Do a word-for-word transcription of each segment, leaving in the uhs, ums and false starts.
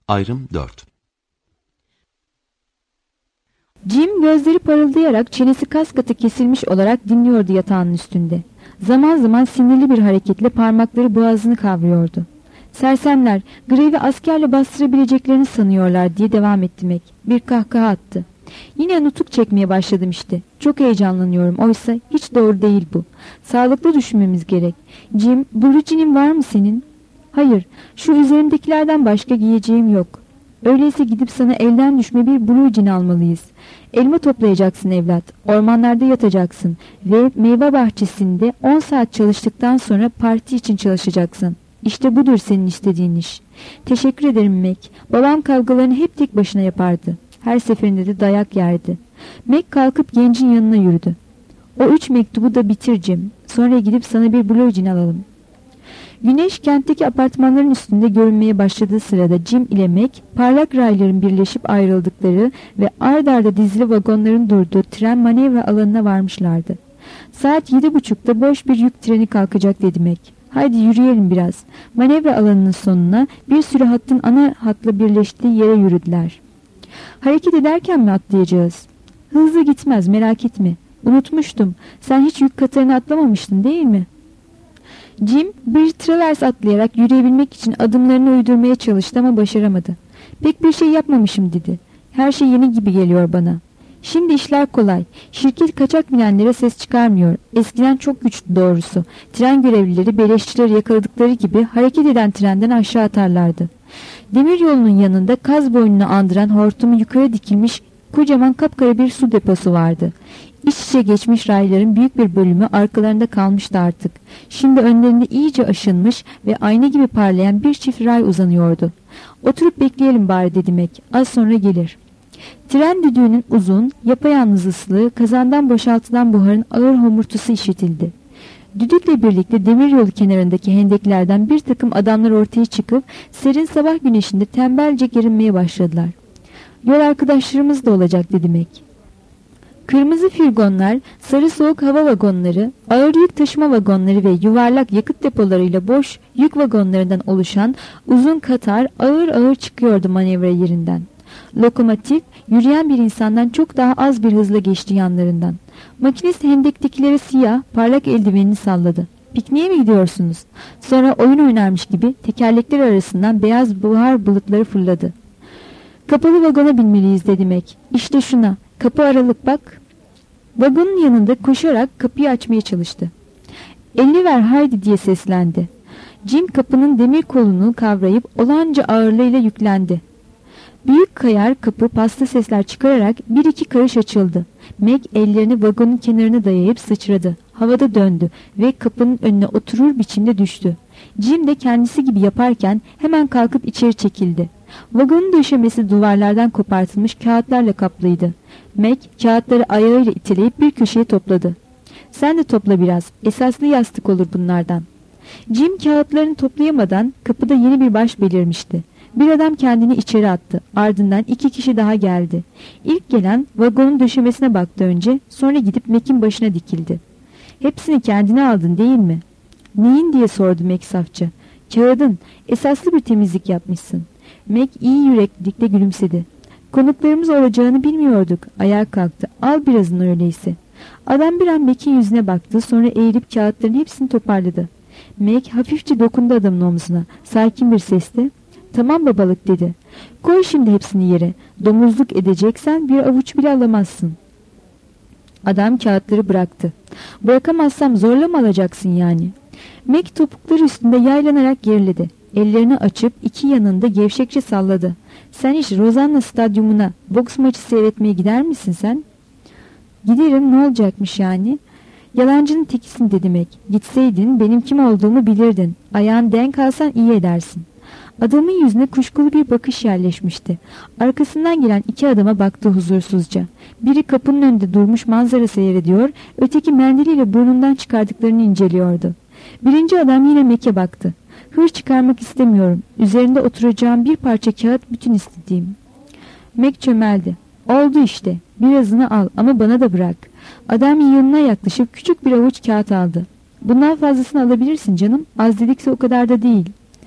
Ayrım dört. Jim gözleri parıldayarak çenesi kas katı kesilmiş olarak dinliyordu yatağının üstünde. Zaman zaman sinirli bir hareketle parmakları boğazını kavruyordu. Sersemler grevi askerle bastırabileceklerini sanıyorlar diye devam etti Mac. Bir kahkaha attı. Yine nutuk çekmeye başladım işte. Çok heyecanlanıyorum. Oysa hiç doğru değil bu. Sağlıklı düşünmemiz gerek. Jim, blue jean'in var mı senin? Hayır. Şu üzerimdekilerden başka giyeceğim yok. Öyleyse gidip sana elden düşme bir blue jean almalıyız. Elma toplayacaksın evlat. Ormanlarda yatacaksın. Ve meyve bahçesinde on saat çalıştıktan sonra parti için çalışacaksın. İşte budur senin istediğin iş. Teşekkür ederim Mac. Babam kavgalarını hep tek başına yapardı. Her seferinde de dayak yerdi. Mac kalkıp gencin yanına yürüdü. O üç mektubu da bitir Jim. Sonra gidip sana bir blue jean alalım. Güneş kentteki apartmanların üstünde görünmeye başladığı sırada Jim ile Mac, parlak rayların birleşip ayrıldıkları ve ard arda dizili vagonların durduğu tren manevra alanına varmışlardı. Saat yedi buçukta boş bir yük treni kalkacak dedi Mac. Haydi yürüyelim biraz. Manevra alanının sonuna bir sürü hattın ana hatla birleştiği yere yürüdüler. Hareket ederken mi atlayacağız? Hızlı gitmez, merak etme. Unutmuştum. Sen hiç yük katarını atlamamıştın değil mi? Jim bir travers atlayarak yürüyebilmek için adımlarını uydurmaya çalıştı ama başaramadı. Pek bir şey yapmamışım dedi. Her şey yeni gibi geliyor bana. Şimdi işler kolay. Şirket kaçak binenlere ses çıkarmıyor. Eskiden çok güçlü doğrusu. Tren görevlileri beleşçileri yakaladıkları gibi hareket eden trenden aşağı atarlardı. Demir yolunun yanında kaz boynunu andıran hortumu yukarı dikilmiş kocaman kapkara bir su deposu vardı. İç içe geçmiş rayların büyük bir bölümü arkalarında kalmıştı artık. Şimdi önlerinde iyice aşınmış ve ayna gibi parlayan bir çift ray uzanıyordu. Oturup bekleyelim bari dedi Mac. Az sonra gelir. Tren düdüğünün uzun, yapayalnız ıslığı, kazandan boşaltılan buharın ağır homurtusu işitildi. Düdükle birlikte demiryolu kenarındaki hendeklerden bir takım adamlar ortaya çıkıp serin sabah güneşinde tembelce gerinmeye başladılar. Yol arkadaşlarımız da olacak dedi Mac. Kırmızı furgonlar, sarı soğuk hava vagonları, ağır yük taşıma vagonları ve yuvarlak yakıt depolarıyla boş yük vagonlarından oluşan uzun katar ağır ağır çıkıyordu manevra yerinden. Lokomotif, yürüyen bir insandan çok daha az bir hızla geçti yanlarından. Makinist hendektekilere siyah, parlak eldivenini salladı. Pikniğe mi gidiyorsunuz? Sonra oyun oynarmış gibi tekerlekler arasından beyaz buhar bulutları fırladı. Kapalı vagona binmeliyiz dedi Mac. İşte şuna, kapı aralık bak. Vagonun yanında koşarak kapıyı açmaya çalıştı. Elini ver haydi diye seslendi. Jim kapının demir kolunu kavrayıp olağanca ağırlığıyla yüklendi. Büyük kayar kapı pasta sesler çıkararak bir iki karış açıldı. Mac ellerini vagonun kenarına dayayıp sıçradı. Havada döndü ve kapının önüne oturur biçimde düştü. Jim de kendisi gibi yaparken hemen kalkıp içeri çekildi. Vagonun döşemesi duvarlardan kopartılmış kağıtlarla kaplıydı. Mac kağıtları ayağıyla iteleyip bir köşeye topladı. Sen de topla biraz. Esaslı yastık olur bunlardan. Jim kağıtlarını toplayamadan kapıda yeni bir baş belirmişti. Bir adam kendini içeri attı. Ardından iki kişi daha geldi. İlk gelen vagonun döşemesine baktı önce, sonra gidip Mac'in başına dikildi. Hepsini kendine aldın değil mi? Neyin diye sordu Mac safça. Kağıdın. Esaslı bir temizlik yapmışsın. Mac iyi yüreklilikle gülümsedi. Konuklarımız olacağını bilmiyorduk. Ayağa kalktı. Al birazını öyleyse. Adam bir an Mac'in yüzüne baktı, sonra eğilip kağıtların hepsini toparladı. Mac hafifçe dokundu adamın omzuna. Sakin bir sesle. Tamam babalık dedi. Koy şimdi hepsini yere. Domuzluk edeceksen bir avuç bile alamazsın. Adam kağıtları bıraktı. Bırakamazsam zorla mı alacaksın yani? Mac topukları üstünde yaylanarak geriledi. Ellerini açıp iki yanında gevşekçe salladı. Sen hiç Rosanna stadyumuna boks maçı seyretmeye gider misin sen? Giderim, ne olacakmış yani? Yalancının tekisin dedi Mac. Gitseydin benim kim olduğumu bilirdin. Ayağın denk alsan iyi edersin. Adamın yüzüne kuşkulu bir bakış yerleşmişti. Arkasından gelen iki adama baktı huzursuzca. Biri kapının önünde durmuş manzara seyrediyor, öteki mendiliyle burnundan çıkardıklarını inceliyordu. Birinci adam yine Mac'e baktı. Hır çıkarmak istemiyorum. Üzerinde oturacağım bir parça kağıt bütün istediğim. Mac çömeldi. Oldu işte. Birazını al ama bana da bırak. Adam yanına yaklaşıp küçük bir avuç kağıt aldı. Bundan fazlasını alabilirsin canım. Az dedikse o kadar da değil.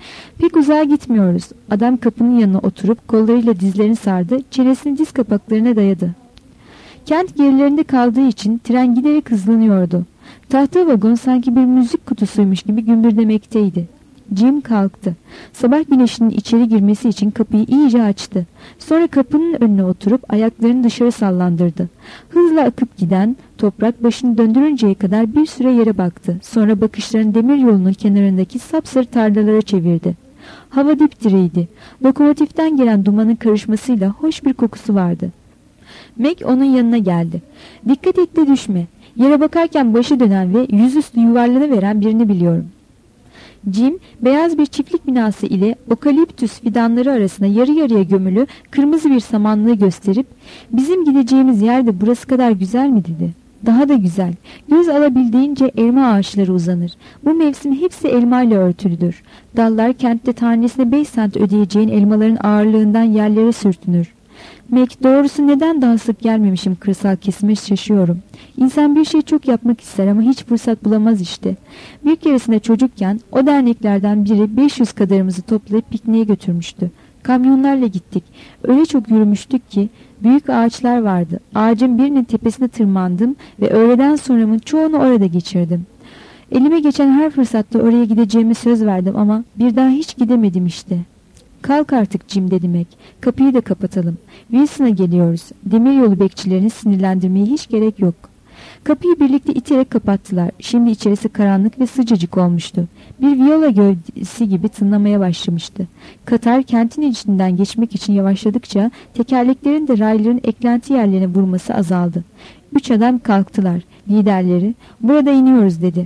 Pek uzağa gitmiyoruz. Adam kapının yanına oturup kollarıyla dizlerini sardı, çenesini diz kapaklarına dayadı. Kent gerilerinde kaldığı için tren giderek hızlanıyordu. Tahta vagon sanki bir müzik kutusuymuş gibi gümbürdemekteydi. Jim kalktı. Sabah güneşinin içeri girmesi için kapıyı iyice açtı. Sonra kapının önüne oturup ayaklarını dışarı sallandırdı. Hızla akıp giden toprak başını döndürünceye kadar bir süre yere baktı. Sonra bakışlarını demir yolunun kenarındaki sapsarı tarlalara çevirdi. Hava dipdiriydi. Lokomotiften gelen dumanın karışmasıyla hoş bir kokusu vardı. Meg onun yanına geldi. "Dikkat et de düşme. Yere bakarken başı dönen ve yüzüstü yuvarlanıveren birini biliyorum." Jim, beyaz bir çiftlik binası ile okaliptüs fidanları arasında yarı yarıya gömülü kırmızı bir samanlığı gösterip "Bizim gideceğimiz yer de burası kadar güzel mi?" dedi. "Daha da güzel. Göz alabildiğince elma ağaçları uzanır. Bu mevsim hepsi elma ile örtülüdür. Dallar kentte tanesine beş sent ödeyeceğin elmaların ağırlığından yerlere sürtünür." Meg, "Doğrusu neden daha sık gelmemişim kırsal kesime şaşıyorum. İnsan bir şey çok yapmak ister ama hiç fırsat bulamaz işte. Bir keresinde çocukken o derneklerden biri beş yüz kadarımızı toplayıp pikniğe götürmüştü. Kamyonlarla gittik. Öyle çok yürümüştük ki büyük ağaçlar vardı. Ağacın birinin tepesine tırmandım ve öğleden sonramın çoğunu orada geçirdim. Elime geçen her fırsatta oraya gideceğime söz verdim ama bir daha hiç gidemedim işte." "Kalk artık Jim," dedi Meg. "Kapıyı da kapatalım. Wilson'a geliyoruz. Demiryolu bekçilerini sinirlendirmeye hiç gerek yok." Kapıyı birlikte iterek kapattılar. Şimdi içerisi karanlık ve sıcacık olmuştu. Bir viola gövdesi gibi tınlamaya başlamıştı. Katar kentin içinden geçmek için yavaşladıkça tekerleklerin de rayların eklenti yerlerine vurması azaldı. Üç adam kalktılar. Liderleri, "Burada iniyoruz," dedi.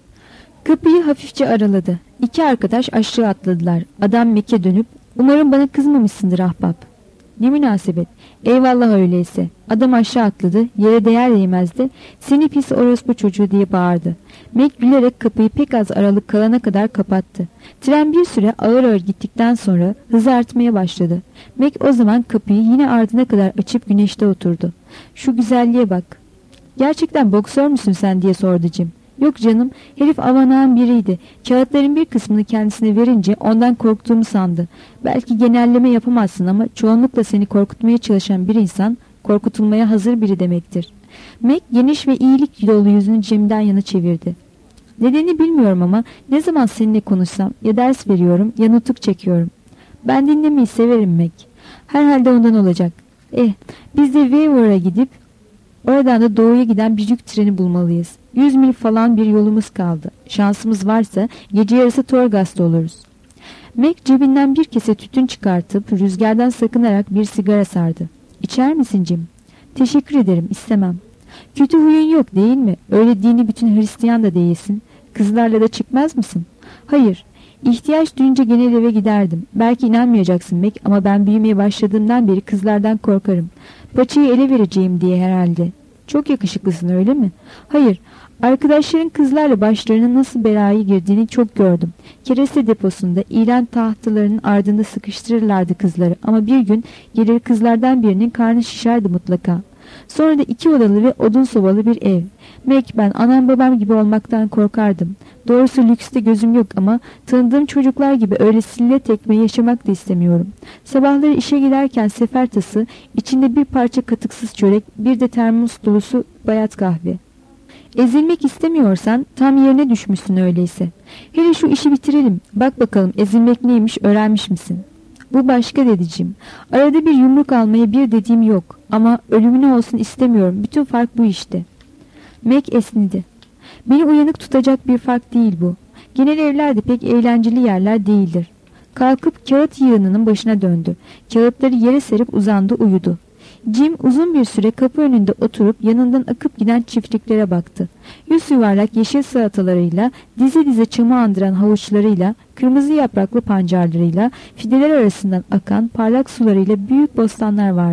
Kapıyı hafifçe araladı. İki arkadaş aşağı atladılar. Adam Mek'e dönüp, "Umarım bana kızmamışsındır ahbap." "Ne münasebet. Eyvallah öyleyse." Adam aşağı atladı. Yere değer değmez de "Seni pis orospu çocuğu," diye bağırdı. Mek gülerek kapıyı pek az aralık kalana kadar kapattı. Tren bir süre ağır ağır gittikten sonra hızı artmaya başladı. Mek o zaman kapıyı yine ardına kadar açıp güneşte oturdu. "Şu güzelliğe bak." "Gerçekten boksör müsün sen?" diye sordu Jim. "Yok canım, herif avanağın biriydi. Kağıtların bir kısmını kendisine verince ondan korktuğumu sandı. Belki genelleme yapamazsın ama çoğunlukla seni korkutmaya çalışan bir insan korkutulmaya hazır biri demektir." Meg geniş ve iyilik dolu yüzünü Jim'den yana çevirdi. "Nedenini bilmiyorum ama ne zaman seninle konuşsam ya ders veriyorum ya nutuk çekiyorum. Ben dinlemeyi severim Meg. Herhalde ondan olacak. Eh, biz de Weaver'a gidip oradan da doğuya giden bir yük treni bulmalıyız. Yüz mil falan bir yolumuz kaldı. Şansımız varsa gece yarısı Torgas'ta oluruz." Meg cebinden bir kese tütün çıkartıp rüzgardan sakınarak bir sigara sardı. "İçer misin Jim?" "Teşekkür ederim, istemem." "Kötü huyun yok değil mi? Öyle dini bütün Hristiyan da değilsin. Kızlarla da çıkmaz mısın?" "Hayır. İhtiyaç duyunca genel eve giderdim. Belki inanmayacaksın Meg ama ben büyümeye başladığımdan beri kızlardan korkarım. Paçayı ele vereceğim diye herhalde." "Çok yakışıklısın öyle mi?" "Hayır. Arkadaşların kızlarla başlarına nasıl belaya girdiğini çok gördüm. Kereste deposunda ilan tahtalarının ardında sıkıştırırlardı kızları ama bir gün gelir kızlardan birinin karnı şişerdi mutlaka. Sonra da iki odalı ve odun sobalı bir ev. Meg, ben anam babam gibi olmaktan korkardım. Doğrusu lükste gözüm yok ama tanıdığım çocuklar gibi öyle sille tekme yaşamak da istemiyorum. Sabahları işe giderken sefer tası, içinde bir parça katıksız çörek, bir de termos dolusu bayat kahve. Ezilmek istemiyorsan tam yerine düşmüşsün öyleyse. Hele şu işi bitirelim. Bak bakalım ezilmek neymiş öğrenmiş misin?" "Bu başka," dedi Jim. "Arada bir yumruk almaya bir dediğim yok. Ama ölümüne olsun istemiyorum. Bütün fark bu işte." Meg esnidi. "Beni uyanık tutacak bir fark değil bu. Genel evler de pek eğlenceli yerler değildir." Kalkıp kağıt yığınının başına döndü. Kağıtları yere serip uzandı, uyudu. Jim uzun bir süre kapı önünde oturup yanından akıp giden çiftliklere baktı. Yüz yuvarlak yeşil salatalarıyla, dizi dizi çamı andıran havuçlarıyla, kırmızı yapraklı pancarlarıyla, fideler arasından akan parlak sularıyla büyük bostanlar vardı.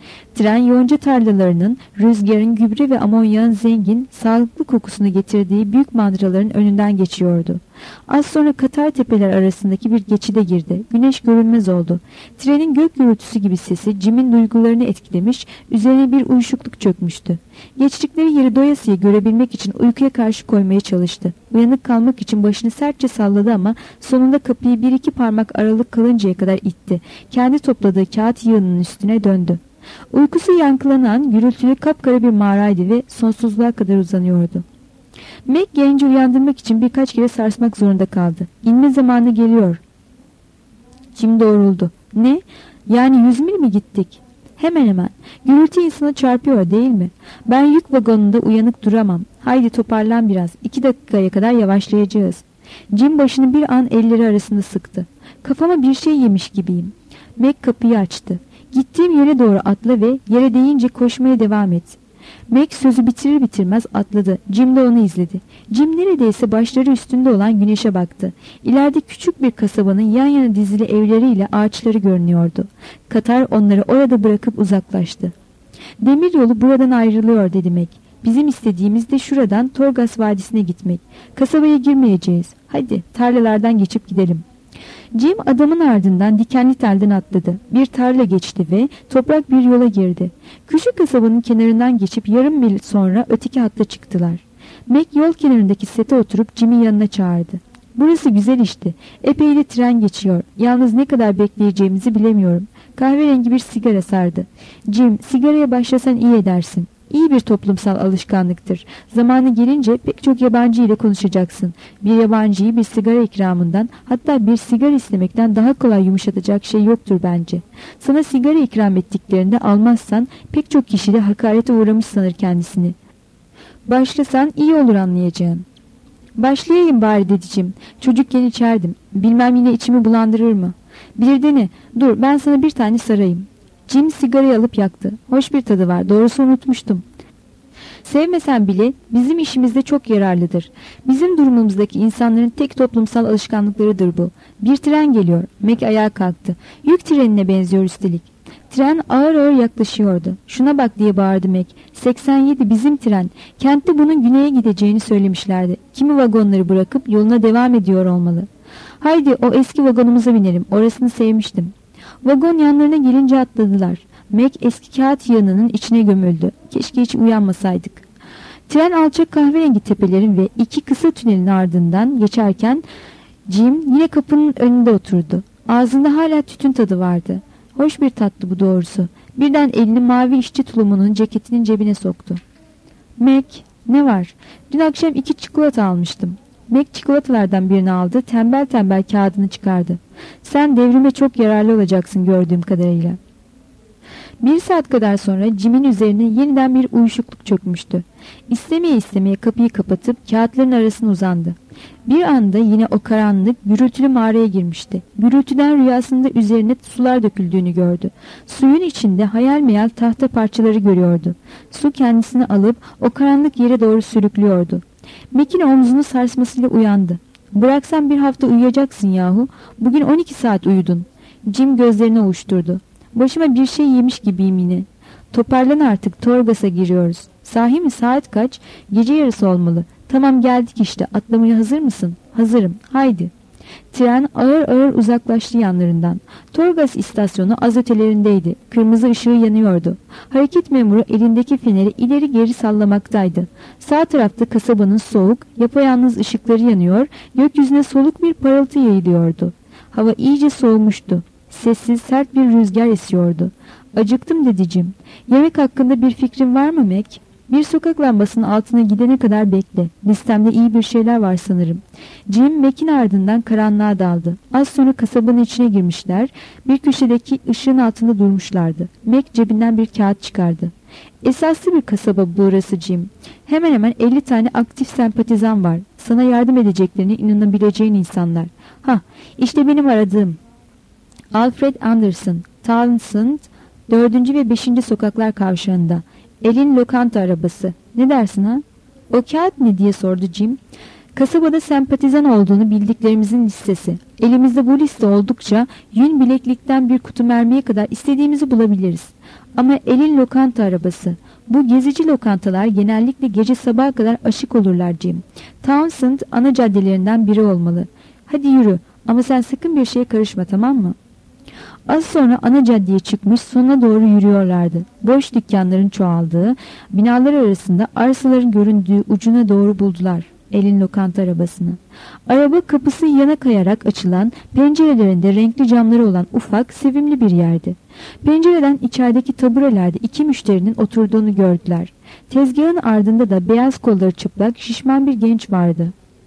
Tren yonca tarlalarının, rüzgarın, gübre ve amonyağın zengin, sağlıklı kokusunu getirdiği büyük mandıraların önünden geçiyordu. Az sonra Katar tepeler arasındaki bir geçide girdi. Güneş görünmez oldu. Trenin gök gürültüsü gibi sesi Jim'in duygularını etkilemiş, üzerine bir uyuşukluk çökmüştü. Geçtikleri yeri doyasıya görebilmek için uykuya karşı koymaya çalıştı. Uyanık kalmak için başını sertçe salladı ama sonunda kapıyı bir iki parmak aralık kalıncaya kadar itti. Kendi topladığı kağıt yığınının üstüne döndü. Uykusu yankılanan, gürültülü kapkara bir mağaraydı ve sonsuzluğa kadar uzanıyordu. Meg genci uyandırmak için birkaç kere sarsmak zorunda kaldı. İnme zamanı geliyor. Jim doğruldu. Ne? Yani yüz mil mi gittik? Hemen hemen. Gürültü insanı çarpıyor değil mi? Ben yük vagonunda uyanık duramam. Haydi toparlan biraz. İki dakikaya kadar yavaşlayacağız. Jim başını bir an elleri arasında sıktı. Kafama bir şey yemiş gibiyim. Meg kapıyı açtı. Gittiğim yere doğru atla ve yere değince koşmaya devam et. Meg sözü bitirir bitirmez atladı. Jim de onu izledi. Jim neredeyse başları üstünde olan güneşe baktı. İleride küçük bir kasabanın yan yana dizili evleriyle ağaçları görünüyordu. Katar onları orada bırakıp uzaklaştı. Demiryolu buradan ayrılıyor dedi Meg. Bizim istediğimiz de şuradan Torgas Vadisi'ne gitmek. Kasabaya girmeyeceğiz. Hadi tarlalardan geçip gidelim. Jim adamın ardından dikenli telden atladı. Bir tarla geçti ve toprak bir yola girdi. Küçük kasabanın kenarından geçip yarım mil sonra öteki hatta çıktılar. Meg yol kenarındaki sete oturup Jim'i yanına çağırdı. Burası güzel işti. Epey de tren geçiyor. Yalnız ne kadar bekleyeceğimizi bilemiyorum. Kahverengi bir sigara sardı. Jim, sigaraya başlasan iyi edersin. İyi bir toplumsal alışkanlıktır. Zamanı gelince pek çok yabancı ile konuşacaksın. Bir yabancıyı bir sigara ikramından, hatta bir sigara istemekten daha kolay yumuşatacak şey yoktur bence. Sana sigara ikram ettiklerinde almazsan pek çok kişi de hakarete uğramış sanır kendisini. Başlasan iyi olur anlayacağın. Başlayayım bari dedicim. Çocukken içerdim. Bilmem yine içimi bulandırır mı? Bir dene. Dur ben sana bir tane sarayım. Jim sigarayı alıp yaktı. Hoş bir tadı var. Doğrusu unutmuştum. Sevmesen bile bizim işimizde çok yararlıdır. Bizim durumumuzdaki insanların tek toplumsal alışkanlıklarıdır bu. Bir tren geliyor. Meg ayağa kalktı. Yük trenine benziyor üstelik. Tren ağır ağır yaklaşıyordu. Şuna bak diye bağırdı Meg. seksen yedi bizim tren. Kentte bunun güneye gideceğini söylemişlerdi. Kimi vagonları bırakıp yoluna devam ediyor olmalı. Haydi o eski vagonumuza binelim. Orasını sevmiştim. Vagon yanlarına gelince atladılar. Meg eski kağıt yığınının içine gömüldü. Keşke hiç uyanmasaydık. Tren alçak kahverengi tepelerin ve iki kısa tünelin ardından geçerken Jim yine kapının önünde oturdu. Ağzında hala tütün tadı vardı. Hoş bir tattı bu doğrusu. Birden elini mavi işçi tulumunun ceketinin cebine soktu. Meg, ne var? Dün akşam iki çikolata almıştım. Meg çikolatalardan birini aldı, tembel tembel kağıdını çıkardı. Sen devrime çok yararlı olacaksın gördüğüm kadarıyla. Bir saat kadar sonra Jim'in üzerine yeniden bir uyuşukluk çökmüştü. İstemeye istemeye kapıyı kapatıp kağıtların arasına uzandı. Bir anda yine o karanlık, gürültülü mağaraya girmişti. Gürültüden rüyasında üzerine sular döküldüğünü gördü. Suyun içinde hayal meyal tahta parçaları görüyordu. Su kendisini alıp o karanlık yere doğru sürüklüyordu. Meg'in omzunu sarsmasıyla uyandı. Bıraksan bir hafta uyuyacaksın yahu. Bugün on iki saat uyudun. Jim gözlerini ovuşturdu. Başıma bir şey yemiş gibiyim yine. Toparlan artık, Torgas'a giriyoruz. Sahi mi, saat kaç? Gece yarısı olmalı. Tamam geldik işte, atlamaya hazır mısın? Hazırım, haydi. Tren ağır ağır uzaklaştı yanlarından. Torgas istasyonu az ötelerindeydi. Kırmızı ışığı yanıyordu. Hareket memuru elindeki feneri ileri geri sallamaktaydı. Sağ tarafta kasabanın soğuk, yapayalnız ışıkları yanıyor, gökyüzüne soluk bir parıltı yayılıyordu. Hava iyice soğumuştu. Sessiz, sert bir rüzgar esiyordu. Acıktım dedicim. Yemek hakkında bir fikrin var mı Meg? Bir sokak lambasının altına gidene kadar bekle. Listemde iyi bir şeyler var sanırım. Jim Meg'in ardından karanlığa daldı. Az sonra kasabanın içine girmişler. Bir köşedeki ışığın altında durmuşlardı. Meg cebinden bir kağıt çıkardı. Esaslı bir kasaba burası Jim. Hemen hemen elli tane aktif sempatizan var. Sana yardım edeceklerine inanabileceğin insanlar. Hah, işte benim aradığım. Alfred Anderson, Townsend, dördüncü ve beşinci sokaklar kavşağında. Elin lokanta arabası. Ne dersin ha? O kağıt ne diye sordu Jim. Kasabada sempatizan olduğunu bildiklerimizin listesi. Elimizde bu liste oldukça yün bileklikten bir kutu mermiye kadar istediğimizi bulabiliriz. Ama elin lokanta arabası. Bu gezici lokantalar genellikle gece sabaha kadar açık olurlar Jim. Townsend ana caddelerinden biri olmalı. Hadi yürü ama sen sakın bir şeye karışma, tamam mı? Az sonra ana caddeye çıkmış sonuna doğru yürüyorlardı. Boş dükkanların çoğaldığı, binalar arasında arsaların göründüğü ucuna doğru buldular elin lokanta arabasını. Araba kapısı yana kayarak açılan, pencerelerinde renkli camları olan ufak, sevimli bir yerdi. Pencereden içerideki taburelerde iki müşterinin oturduğunu gördüler. Tezgahın ardında da beyaz kolları çıplak, şişman bir genç vardı.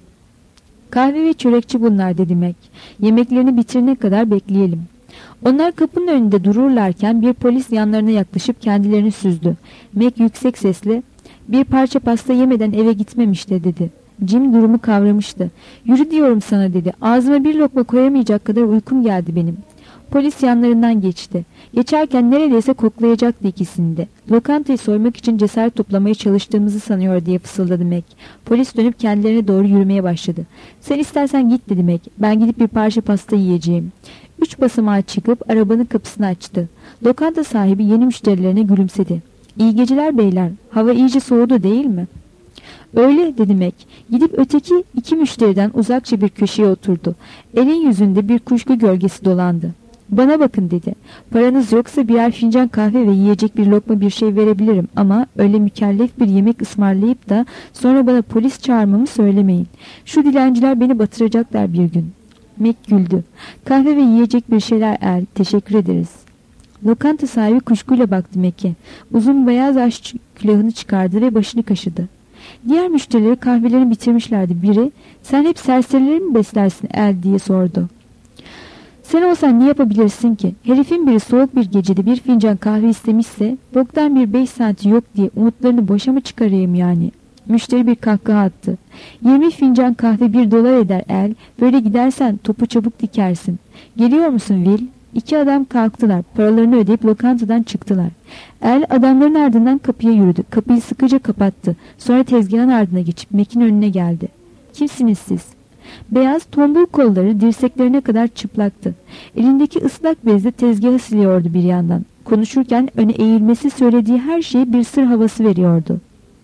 Kahve ve çörekçi bunlar dedi Mac. Yemeklerini bitirene kadar bekleyelim. Onlar kapının önünde dururlarken bir polis yanlarına yaklaşıp kendilerini süzdü. Mac yüksek sesle, "Bir parça pasta yemeden eve gitmemişti," dedi. Jim durumu kavramıştı. "Yürü diyorum sana," dedi. "Ağzıma bir lokma koyamayacak kadar uykum geldi benim." Polis yanlarından geçti. Geçerken neredeyse koklayacaktı ikisini de. "Lokantayı soymak için cesaret toplamaya çalıştığımızı sanıyor," diye fısıldadı Mac. Polis dönüp kendilerine doğru yürümeye başladı. "Sen istersen git," dedi Mac. "Ben gidip bir parça pasta yiyeceğim." Üç basamağa çıkıp arabanın kapısını açtı. Lokanta sahibi yeni müşterilerine gülümsedi. "İyi geceler beyler. Hava iyice soğudu değil mi?" "Öyle," dedi Mac. Gidip öteki iki müşteriden uzakça bir köşeye oturdu. Elin yüzünde bir kuşku gölgesi dolandı. "Bana bakın," dedi. "Paranız yoksa birer fincan kahve ve yiyecek bir lokma bir şey verebilirim ama öyle mükellef bir yemek ısmarlayıp da sonra bana polis çağırmamı söylemeyin. Şu dilenciler beni batıracaklar bir gün." Mac güldü. "Kahve ve yiyecek bir şeyler el. Teşekkür ederiz." Lokanta sahibi kuşkuyla baktı Mac'e. Uzun beyaz aş külahını çıkardı ve başını kaşıdı. Diğer müşterileri kahvelerini bitirmişlerdi. Biri, "Sen hep serserileri mi beslersin el?" diye sordu. "Sen olsan ne yapabilirsin ki? Herifin biri soğuk bir gecede bir fincan kahve istemişse boktan bir beş santi yok diye umutlarını boşa mı çıkarayım yani?" Müşteri bir kahkaha attı. "Yirmi fincan kahve bir dolar eder el. Böyle gidersen topu çabuk dikersin. Geliyor musun Will?" İki adam kalktılar. Paralarını ödeyip lokantadan çıktılar. El adamların ardından kapıya yürüdü. Kapıyı sıkıca kapattı. Sonra tezgahın ardına geçip Mac'in önüne geldi. "Kimsiniz siz?" Beyaz tombul kolları dirseklerine kadar çıplaktı. Elindeki ıslak bezle tezgahı siliyordu bir yandan. Konuşurken öne eğilmesi söylediği her şeye bir sır havası veriyordu.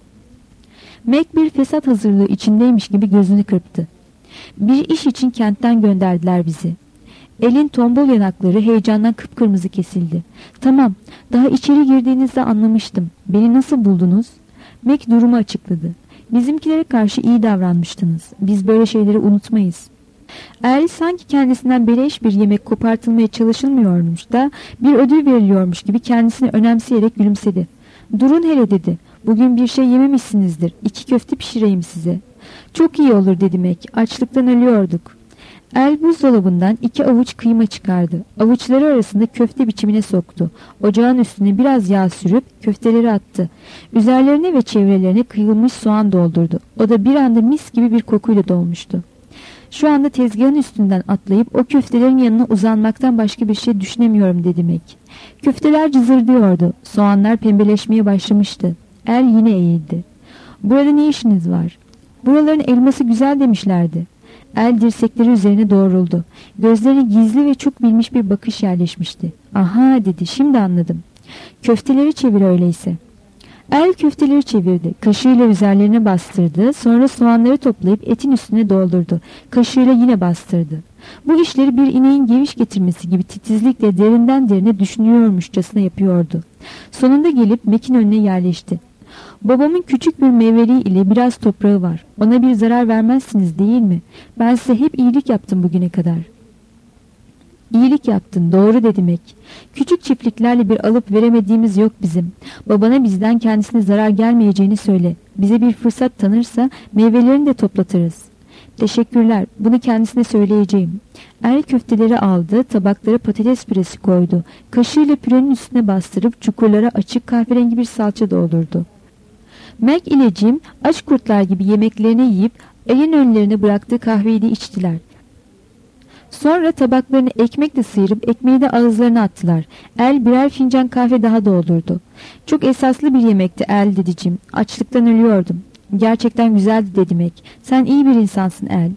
Mac bir fesat hazırlığı içindeymiş gibi gözünü kırptı. "Bir iş için kentten gönderdiler bizi." Elin tombul yanakları heyecandan kıpkırmızı kesildi. "Tamam, daha içeri girdiğinizde anlamıştım. Beni nasıl buldunuz?" Mac durumu açıkladı. "Bizimkilere karşı iyi davranmıştınız. Biz böyle şeyleri unutmayız." El sanki kendisinden beleş bir yemek kopartılmaya çalışılmıyormuş da bir ödül veriliyormuş gibi kendisini önemseyerek gülümsedi. "Durun hele," dedi. "Bugün bir şey yememişsinizdir. İki köfte pişireyim size." "Çok iyi olur," dedi Mac. "Açlıktan ölüyorduk." El buzdolabından iki avuç kıyma çıkardı. Avuçları arasında köfte biçimine soktu. Ocağın üstüne biraz yağ sürüp köfteleri attı. Üzerlerine ve çevrelerine kıyılmış soğan doldurdu. O da bir anda mis gibi bir kokuyla dolmuştu. "Şu anda tezgahın üstünden atlayıp o köftelerin yanına uzanmaktan başka bir şey düşünemiyorum," dedi Mac. Köfteler cızırdıyordu. Soğanlar pembeleşmeye başlamıştı. El yine eğildi. "Burada ne işiniz var?" "Buraların elması güzel demişlerdi." El dirsekleri üzerine doğruldu. Gözlerine gizli ve çok bilmiş bir bakış yerleşmişti. "Aha," dedi. "Şimdi anladım. Köfteleri çevir öyleyse." El köfteleri çevirdi. Kaşığıyla üzerlerine bastırdı. Sonra soğanları toplayıp etin üstüne doldurdu. Kaşığıyla yine bastırdı. Bu işleri bir ineğin geviş getirmesi gibi titizlikle derinden derine düşünüyormuşçasına yapıyordu. Sonunda gelip Mac'in önüne yerleşti. "Babamın küçük bir meyveliği ile biraz toprağı var. Ona bir zarar vermezsiniz değil mi? Ben size hep iyilik yaptım bugüne kadar." "İyilik yaptın, doğru," dedi Mac. "Küçük çiftliklerle bir alıp veremediğimiz yok bizim. Babana bizden kendisine zarar gelmeyeceğini söyle. Bize bir fırsat tanırsa meyvelerini de toplatırız." "Teşekkürler, bunu kendisine söyleyeceğim." El köfteleri aldı, tabaklara patates püresi koydu. Kaşığıyla pürenin üstüne bastırıp çukurlara açık kahverengi bir salça doldurdu. Mac ile Jim aç kurtlar gibi yemeklerini yiyip elin önlerine bıraktığı kahveyi de içtiler. Sonra tabaklarını ekmekle sıyırıp ekmeği de ağızlarına attılar. El birer fincan kahve daha doldurdu. "Çok esaslı bir yemekti El," dedi Jim. "Açlıktan ölüyordum." Gerçekten güzeldi dedi Meg. Sen iyi bir insansın El.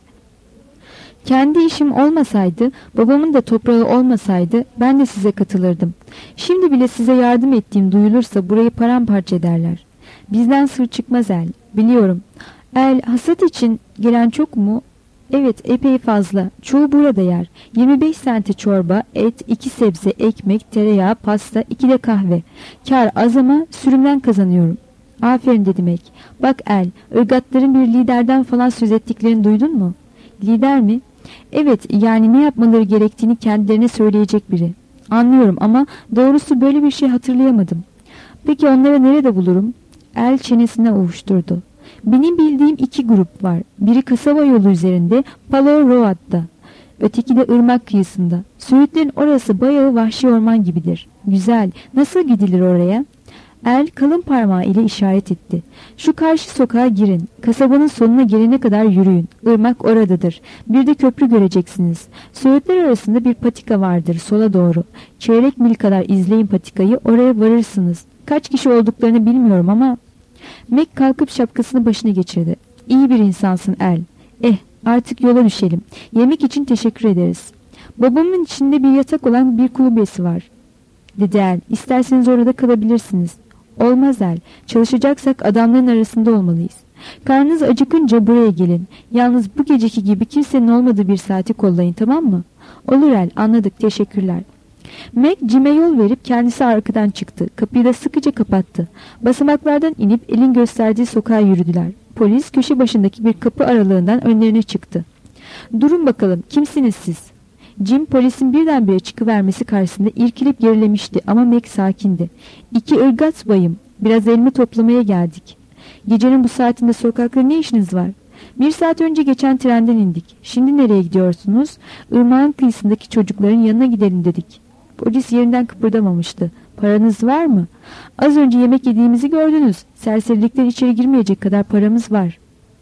Kendi işim olmasaydı, babamın da toprağı olmasaydı ben de size katılırdım. Şimdi bile size yardım ettiğim duyulursa burayı paramparça ederler. Bizden sır çıkmaz El. Biliyorum. El, hasat için gelen çok mu? Evet, epey fazla. Çoğu burada yer. yirmi beş sente çorba, et, iki sebze, ekmek, tereyağı, pasta, iki de kahve. Kar az ama sürümden kazanıyorum. Aferin dedi Meg. Bak El, ırgatların bir liderden falan söz ettiklerini duydun mu? Lider mi? Evet, yani ne yapmaları gerektiğini kendilerine söyleyecek biri. Anlıyorum ama doğrusu böyle bir şey hatırlayamadım. Peki onları nerede bulurum? El çenesine ovuşturdu. Benim bildiğim iki grup var. Biri kasaba yolu üzerinde, Palo Road'da. Öteki de ırmak kıyısında. Söğütlerin orası bayağı vahşi orman gibidir. Güzel. Nasıl gidilir oraya? El kalın parmağı ile işaret etti. Şu karşı sokağa girin. Kasabanın sonuna gelene kadar yürüyün. Irmak oradadır. Bir de köprü göreceksiniz. Söğütler arasında bir patika vardır sola doğru. Çeyrek mil kadar izleyin patikayı, oraya varırsınız. Kaç kişi olduklarını bilmiyorum ama... Meg kalkıp şapkasını başına geçirdi. İyi bir insansın El. Eh, artık yola düşelim. Yemek için teşekkür ederiz. Babamın içinde bir yatak olan bir kulübesi var, dedi El. İsterseniz orada kalabilirsiniz. Olmaz El. Çalışacaksak adamların arasında olmalıyız. Karnınız acıkınca buraya gelin. Yalnız bu geceki gibi kimsenin olmadığı bir saati kollayın, tamam mı? Olur El, anladık, teşekkürler. Meg Jim'e yol verip kendisi arkadan çıktı. Kapıyı da sıkıca kapattı. Basamaklardan inip elin gösterdiği sokağa yürüdüler. Polis köşe başındaki bir kapı aralığından önlerine çıktı. Durun bakalım, kimsiniz siz? Jim polisin birdenbire çıkıvermesi karşısında irkilip gerilemişti ama Meg sakindi. İki ırgat bayım, biraz elma toplamaya geldik. Gecenin bu saatinde sokakta ne işiniz var? Bir saat önce geçen trenden indik. Şimdi nereye gidiyorsunuz? Irmağın kıyısındaki çocukların yanına gidelim dedik. Polis yerinden kıpırdamamıştı. Paranız var mı? Az önce yemek yediğimizi gördünüz. Serserilikten içeri girmeyecek kadar paramız var.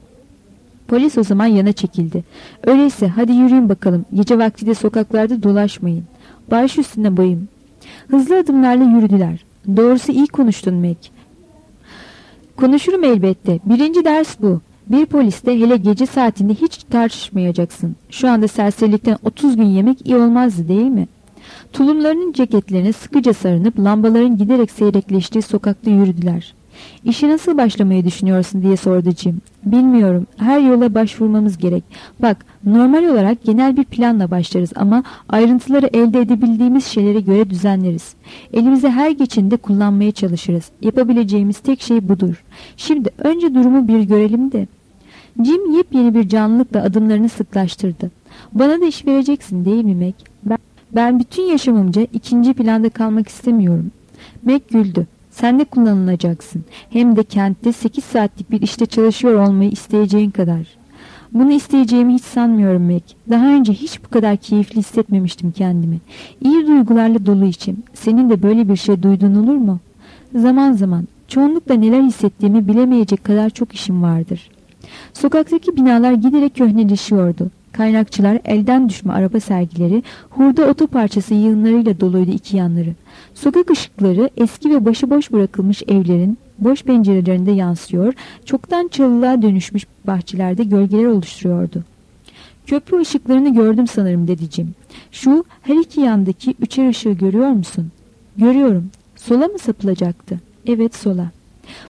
Polis o zaman yana çekildi. Öyleyse hadi yürüyün bakalım. Gece vakti de sokaklarda dolaşmayın. Baş üstüne bayım. Hızlı adımlarla yürüdüler. Doğrusu iyi konuştun Meg. Konuşurum elbette. Birinci ders bu. Bir poliste hele gece saatinde hiç tartışmayacaksın. Şu anda serserilikten otuz gün yemek iyi olmazdı değil mi? Tulumlarının ceketlerine sıkıca sarınıp lambaların giderek seyrekleştiği sokakta yürüdüler. İşi nasıl başlamayı düşünüyorsun diye sordu Jim. Bilmiyorum. Her yola başvurmamız gerek. Bak, normal olarak genel bir planla başlarız ama ayrıntıları elde edebildiğimiz şeylere göre düzenleriz. Elimize her geçinde kullanmaya çalışırız. Yapabileceğimiz tek şey budur. Şimdi önce durumu bir görelim de. Jim yepyeni bir canlılıkla adımlarını sıklaştırdı. Bana da iş vereceksin değil mi Meg? Ben, ben bütün yaşamımca ikinci planda kalmak istemiyorum. Meg güldü. Sen de kullanılacaksın. Hem de kentte sekiz saatlik bir işte çalışıyor olmayı isteyeceğin kadar. Bunu isteyeceğimi hiç sanmıyorum Meg. Daha önce hiç bu kadar keyifli hissetmemiştim kendimi. İyi duygularla dolu içim. Senin de böyle bir şey duyduğun olur mu? Zaman zaman. Çoğunlukla neler hissettiğimi bilemeyecek kadar çok işim vardır. Sokaktaki binalar giderek köhneleşiyordu. Kaynakçılar, elden düşme araba sergileri, hurda otoparçası yığınlarıyla doluydu iki yanları. Sokak ışıkları eski ve başıboş bırakılmış evlerin boş pencerelerinde yansıyor, çoktan çalılığa dönüşmüş bahçelerde gölgeler oluşturuyordu. Köprü ışıklarını gördüm sanırım dedi Jim. Şu her iki yandaki üçer ışığı görüyor musun? Görüyorum. Sola mı sapılacaktı? Evet, sola.